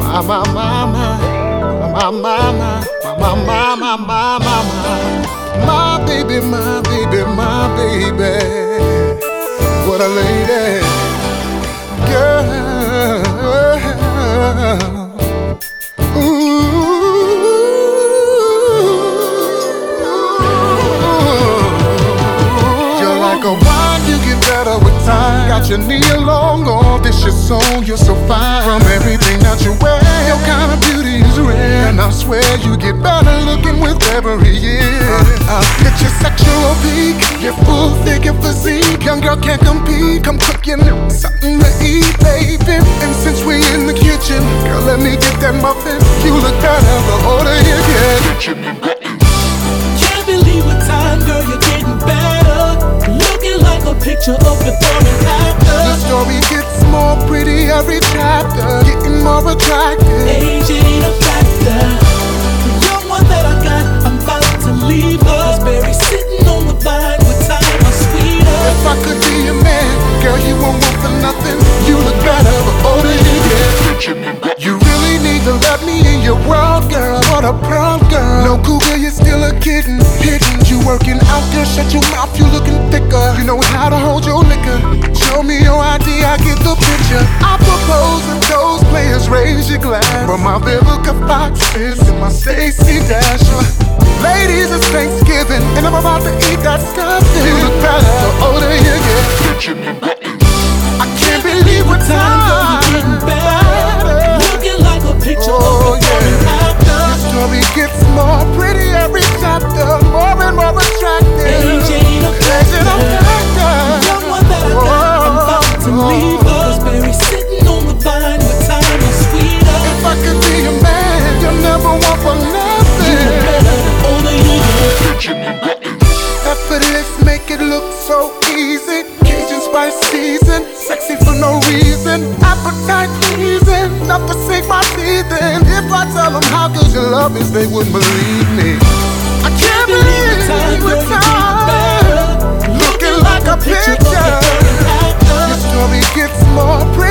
My baby, my baby, my baby. What a lady, girl. You're like a wine, you get better with time. Got your knee along, all this your song, you're so fine. From everything that you wear, your kind of beauty is rare. And I swear you get better looking with every year. Hit your sexual peak, your full figure physique. Young girl can't compete, come cook you something to eat, baby. And since we in the kitchen, girl, let me get that muffin. You look better the older you get. Can't believe what time, girl, you're getting better. Looking like a picture of before and after. The story gets more pretty every chapter, getting more attractive. Age ain't a factor. The young one that I got, I'm about to leave her. Berry sitting on the vine with time or sweeter. If I could be your man, girl, you won't want for nothing. You look better the older you get. You really need to let me in your world, girl. What a proud girl. No cougar, you're still a kitten. Hidden, you working out, girl. Shut your mouth, you looking thicker. You know how to hold your liquor. Show me your ID, I get the picture. I propose that those players raise your glass. From my Vivica Foxes and my Stacey Dasher. Ladies, it's Thanksgiving, and I'm about to eat that stuffing. You look better the older you get. I can't believe what time. You're getting better. Looking like a picture of before and after. Your story gets more pretty every chapter, more and more attractive. Age ain't a factor. The young one that I got, I'm about to leave her. Berry sitting on the vine with time or sweeter. If I could be a man, you'll never want for nothing. You look better the older you get. Effortless, make it look so easy. Cajun spice season, sexy for no reason. Appetite pleasing, enough to sink my teeth in. If I tell them how good your love is, they wouldn't believe me. I can't believe the time. Looking like a picture. Your story gets more pretty